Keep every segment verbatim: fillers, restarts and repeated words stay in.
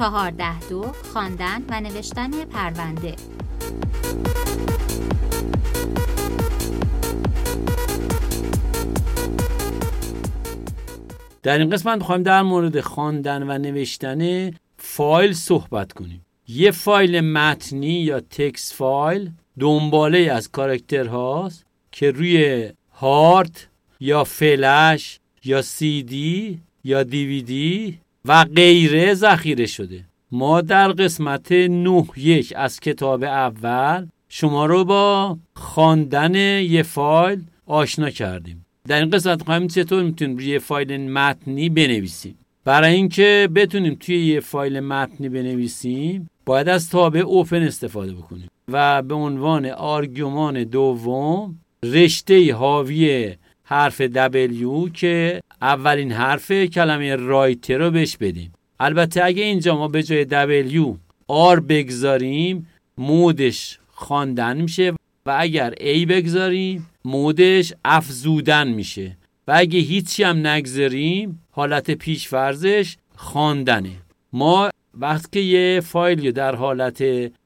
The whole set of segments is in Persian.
چهارده دو خواندن و نوشتن پرونده. در این قسمت می‌خوایم در مورد خواندن و نوشتن فایل صحبت کنیم. یه فایل متنی یا تکست فایل دنباله از کاراکتر هاست که روی هارد یا فلش یا سی دی یا دیویدی و غیره ذخیره شده. ما در قسمت نه یک از کتاب اول شما رو با خواندن یه فایل آشنا کردیم. در این قسمت می‌خوایم چطور میتونیم یه فایل متنی بنویسیم. برای اینکه بتونیم توی یه فایل متنی بنویسیم باید از تابع اوپن استفاده بکنیم و به عنوان آرگومان دوم رشته حاوی حرف دبلیو که اولین حرف کلمه رایتر رو بهش بدیم. البته اگه اینجا ما به جای دبلیو آر بگذاریم مودش خواندن میشه و اگر ای بگذاریم مودش افزودن میشه و اگه هیچی هم نگذاریم حالت پیش‌فرضش خواندنه. ما وقتی که یه فایل در حالت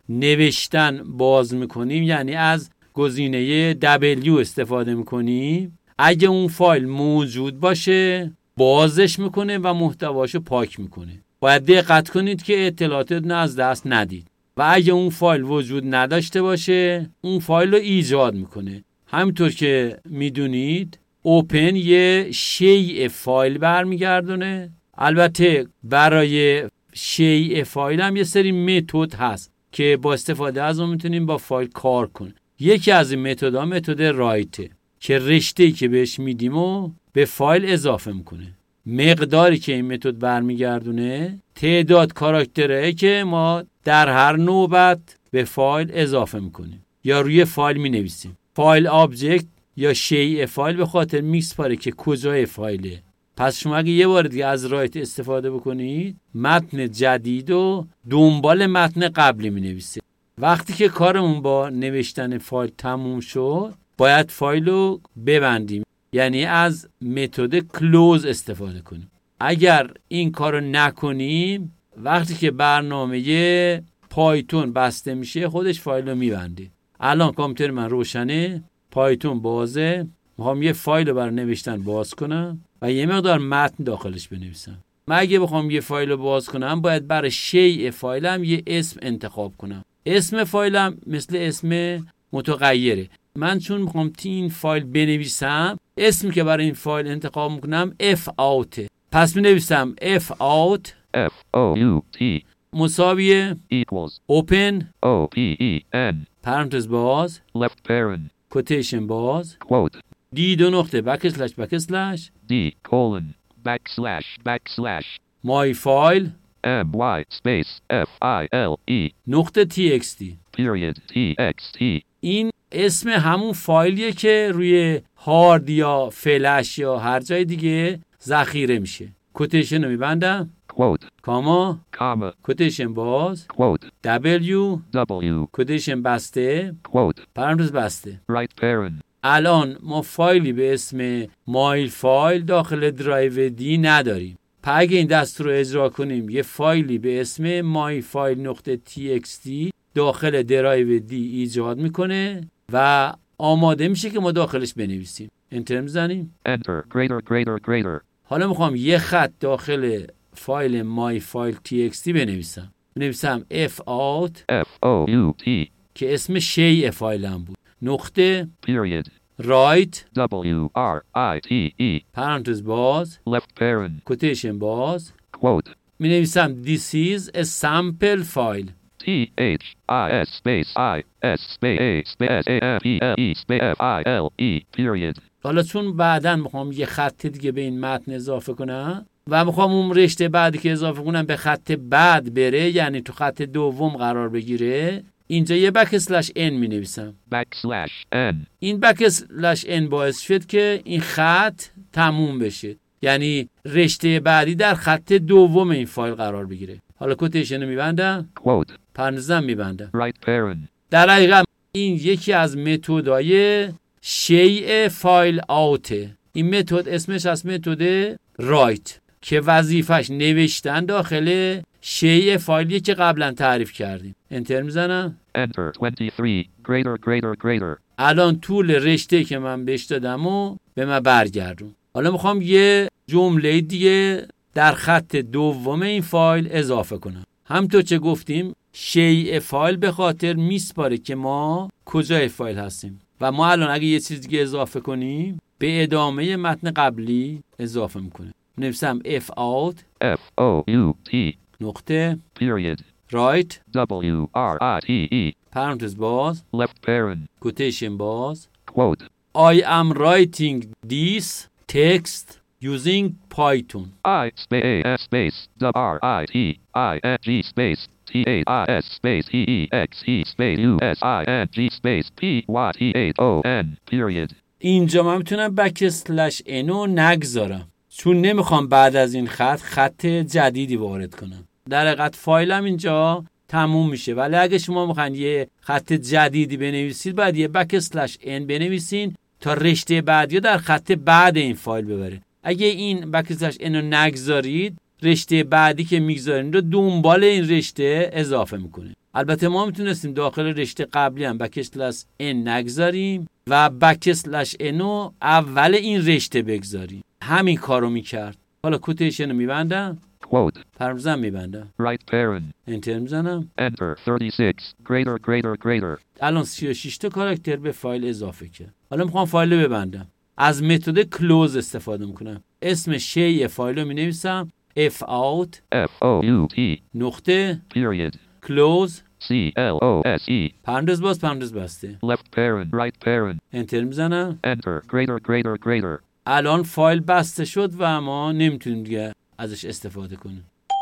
نوشتن باز میکنیم یعنی از گزینه دبلیو استفاده میکنیم، اگه اون فایل موجود باشه بازش میکنه و محتواشو پاک میکنه. باید دقت کنید که اطلاعات از دست ندید و اگه اون فایل وجود نداشته باشه اون فایل رو ایجاد میکنه. همینطور که میدونید اوپن یه شیء فایل برمیگردونه. البته برای شیء فایل هم یه سری متد هست که با استفاده از اون میتونیم با فایل کار کنیم. یکی از این متدها متد رایته که رشته‌ای که بهش میدیم و به فایل اضافه میکنه. مقداری که این متد برمیگردونه تعداد کاراکتره که ما در هر نوبت به فایل اضافه میکنیم یا روی فایل مینویسیم. فایل آبجکت یا شیء فایل به خاطر میسپاره که کجای فایله. پس شما اگه یه بار دیگه از رایت استفاده بکنید متن جدید و دنبال متن قبلی مینویسه. وقتی که کارمون با نوشتن فایل تموم شد باید فایل رو ببندیم، یعنی از متد کلوز استفاده کنیم. اگر این کارو نکنیم وقتی که برنامه پایتون بسته میشه خودش فایل رو میبنده. الان کامپیوتر من روشنه، پایتون بازه، میخوام یه فایل رو برای نوشتن باز کنم و یه مقدار متن داخلش بنویسم. من اگه بخوام یه فایل رو باز کنم باید برای شیء فایلم یه اسم انتخاب کنم. اسم فایلم مثل اسم متغیره. من چون میخوام تی این فایل بنویسم اسمی که برای این فایل انتخاب میکنم اف اوت. پس مینویسم اف اوت F O U T مساویه equals open O P E N پرانتز باز left parent کوتیشن باز quote دی دو نقطه بکسلش بکسلش D colon backslash backslash my file M Y space F I L E نقطه تی اکس تی. period T X T این اسم همون فایلیه که روی هارد یا فلش یا هر جای دیگه ذخیره میشه. کوتیشن رو میبندم quote کاما comma کوتیشن باز quote W W کوتیشن بسته quote پرانتز بسته. right parent الان ما فایلی به اسم مایل فایل داخل درایو دی نداریم. پس اگه این دستور رو اجرا کنیم یه فایلی به اسم مای فایل نقطه تی اکس تی داخل درایو دی ایجاد میکنه و آماده میشه که ما داخلش بنویسیم. انتر میزنیم. enter greater greater greater حالا میخوام یه خط داخل فایل مای فایل تی اکس تی بنویسم. بنویسم اف اوت F O U T که اسم شیء فایلم بود نقطه period رایت W R I T E پرانتز باز left parent کوتیشن باز quote می نویسم this is a sample file T H I S space I S space A space A F E L E space F I L E period حالا چون بعداً میخوام یه خط دیگه به این متن اضافه کنم و میخوام اون رشته بعدی که اضافه کنم به خط بعد بره، یعنی تو خط دوم قرار بگیره، اینجا یه بکسلش ان می نویسم. backslash N این بکسلش ان باعث شد که این خط تموم بشه، یعنی رشته بعدی در خط دوم این فایل قرار بگیره. حالا کوتیشن رو میبندم، quote پرانتزم میبندم. right parent در حقیقت این یکی از متدهای شیء فایل آوته. این متد اسمش از متد رایت که وظیفش نوشتن داخل شیء فایلی که قبلا تعریف کردیم. انتر میزنم. Enter twenty-three. Greater, greater, greater. الان طول رشته که من بهش دادم و به من برگردون. حالا میخوام یه جمله دیگه در خط دوم این فایل اضافه کنم. همونطور که گفتیم شیء فایل به خاطر میسپاره که ما کجای فایل هستیم و ما الان اگه یه چیز دیگه اضافه کنیم به ادامه متن قبلی اضافه میکنه. نویسم f out F O U T. نقطه Period. right W R I T E. پرانتز باز Left parent. کوتیشن باز Quote. I am writing this text using Python. I space space W R I T I N G space T A I S space E E X E space U S I N G space P Y T A O N. Period. اینجا من میتونم بک اسلش انو نگذارم چون نمیخوام بعد از این خط خط جدیدی وارد کنم. در حقیقت فایلم اینجا تموم میشه، ولی اگه شما میخواین یه خط جدیدی بنویسید باید یه بک اسلش ان بنویسین تا رشته بعدی در خط بعد این فایل ببره. اگه این بک اسلش ان رو نگذارید رشته بعدی که میگذارین رو دنبال این رشته اضافه میکنه. البته ما میتونستیم داخل رشته قبلی هم بک اسلش ان نگذاریم و بک اسلش ان رو اول این رشته بگذاریم. همین کارو میکرد. حالا کوتیشن رو میبندم. Quote. پرانتزم میبندم. Right parent. انتر میزنم. Enter thirty-six. Greater, greater, greater. الان سی و شش تا کاراکتر به فایل اضافه کرد. حالا میخوام فایل رو ببندم. از متد کلوز استفاده میکنم. اسم شیء فایل رو مینویسم f out F O U T. نقطه Period. کلوز C L O S E. پرانتز باز پرانتز بسته. Left parent. Right parent. انتر میزنم. Enter. Greater, greater, greater. الان فایل بسته شد و ما نمیتونیم دیگه ازش استفاده کنیم.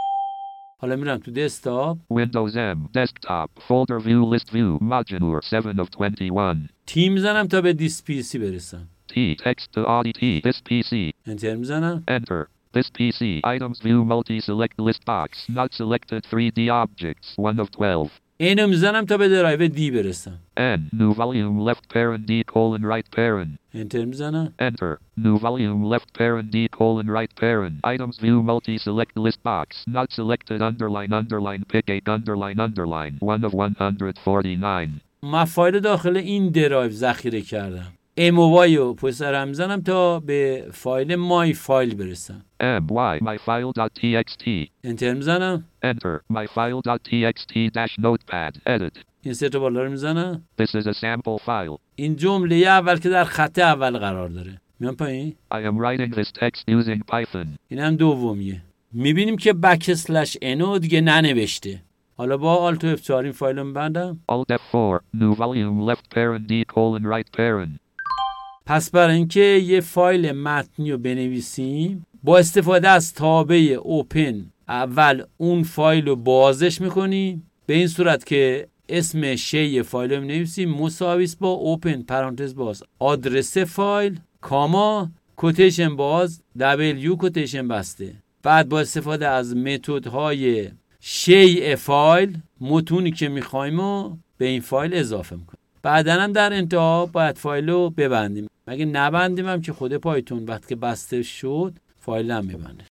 حالا میرم تو دسکتاپ. Windows M. Desktop. Folder view. List view. Modular seven of twenty-one. تی میزنم تا به دیس پی سی برسم. T. Text to Audi T. This P C. انتر میزنم. Enter. This P C. Items view. Multi-select list box. Not selected three D objects. one of twelve. اینو میزنم تا به درایو دی برسم. N. New volume. Left parent D colon right parent. انتر میزنم. Enter. New volume. Left parent D colon right parent. Items view. Multi-select list box. Not selected. Underline. Underline. Pick eight. Underline. Underline. one of one hundred forty-nine. من فایل داخل این درایو ذخیره کردم. ام و وای رو پشت سرم میزنم تا به فایل مای فایل برسم. M Y myfile.txt. انتر میزنم. Enter. myfile.txt dash notepad. Edit. این سه تا بالا رو میزنم. This is a sample file. این جمله اول که در خط اول قرار داره. میام پایین. I am writing this text using Python. این هم دومیه. میبینیم که بک اسلش انو دیگه ننوشته. حالا با آلت و اف چهار این فایل رو میبندم. Alt F four. New volume. Left parent D colon right parent. پس برای اینکه یه فایل متنی رو بنویسیم با استفاده از تابع اوپن اول اون فایل رو بازش میکنیم به این صورت که اسم شیء فایل رو بنویسیم مساوی است با اوپن پرانتز باز آدرس فایل کاما کوتیشن باز دبلیو کوتیشن بسته. بعد با استفاده از متدهای شیء فایل متونی که میخوایم رو به این فایل اضافه میکنیم. بعدن هم در انتها باید فایل رو ببندیم. مگه نبندیم هم که خود پایتون وقتی که بسته شد فایل هم میبنده.